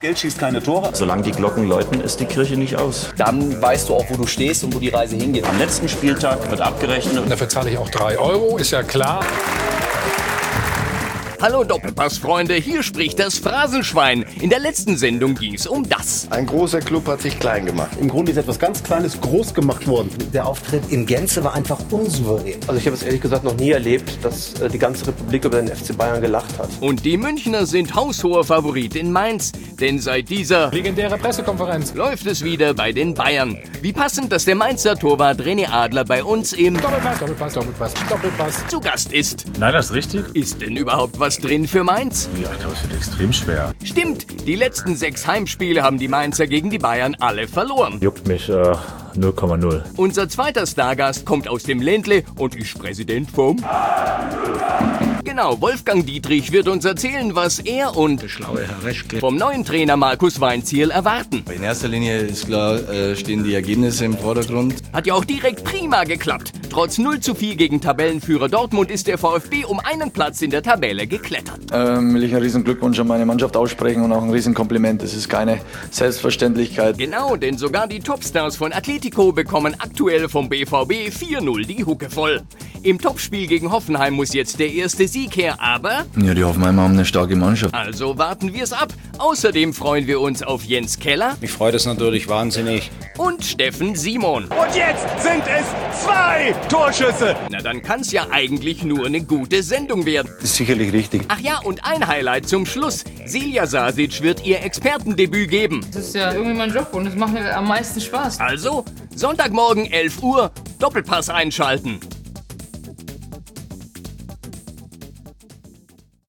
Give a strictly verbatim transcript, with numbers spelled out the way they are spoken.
Geld schießt keine Tore. Solange die Glocken läuten, ist die Kirche nicht aus. Dann weißt du auch, wo du stehst und wo die Reise hingeht. Am letzten Spieltag wird abgerechnet. Dafür zahle ich auch drei Euro, ist ja klar. Hallo Doppelpass-Freunde, hier spricht das Phrasenschwein. In der letzten Sendung ging es um das. Ein großer Club hat sich klein gemacht. Im Grunde ist etwas ganz Kleines groß gemacht worden. Der Auftritt in Gänze war einfach unsouverän. Also ich habe es ehrlich gesagt noch nie erlebt, dass äh, die ganze Republik über den F C Bayern gelacht hat. Und die Münchner sind haushoher Favorit in Mainz. Denn seit dieser Legendäre Pressekonferenz läuft es wieder bei den Bayern. Wie passend, dass der Mainzer Torwart René Adler bei uns im Doppelpass, Doppelpass, Doppelpass, Doppelpass zu Gast ist. Nein, das ist richtig. Ist denn überhaupt was drin für Mainz? Ja, das wird extrem schwer. Stimmt, die letzten sechs Heimspiele haben die Mainzer gegen die Bayern alle verloren. Juckt mich äh, null Komma null. Unser zweiter Stargast kommt aus dem Ländle und ist Präsident vom... Genau, Wolfgang Dietrich wird uns erzählen, was er und Schlaue Herr Reschke vom neuen Trainer Markus Weinzierl erwarten. In erster Linie ist klar, äh, stehen die Ergebnisse im Vordergrund. Hat ja auch direkt prima geklappt. Trotz null zu vier gegen Tabellenführer Dortmund ist der VfB um einen Platz in der Tabelle geklettert. Ähm, will ich einen riesen Glückwunsch an meine Mannschaft aussprechen und auch ein riesen Kompliment. Es ist keine Selbstverständlichkeit. Genau, denn sogar die Topstars von Atletico bekommen aktuell vom B V B vier null die Hucke voll. Im Topspiel gegen Hoffenheim muss jetzt der erste Sieg her, aber... Ja, die Hoffenheimer haben eine starke Mannschaft. Also warten wir es ab. Außerdem freuen wir uns auf Jens Keller. Mich freut es natürlich wahnsinnig. Und Steffen Simon. Und jetzt sind es zwei Torschüsse. Na, dann kann's ja eigentlich nur eine gute Sendung werden. Das ist sicherlich richtig. Ach ja, und ein Highlight zum Schluss. Silja Sasic wird ihr Expertendebüt geben. Das ist ja irgendwie mein Job und es macht mir am meisten Spaß. Also, Sonntagmorgen elf Uhr, Doppelpass einschalten.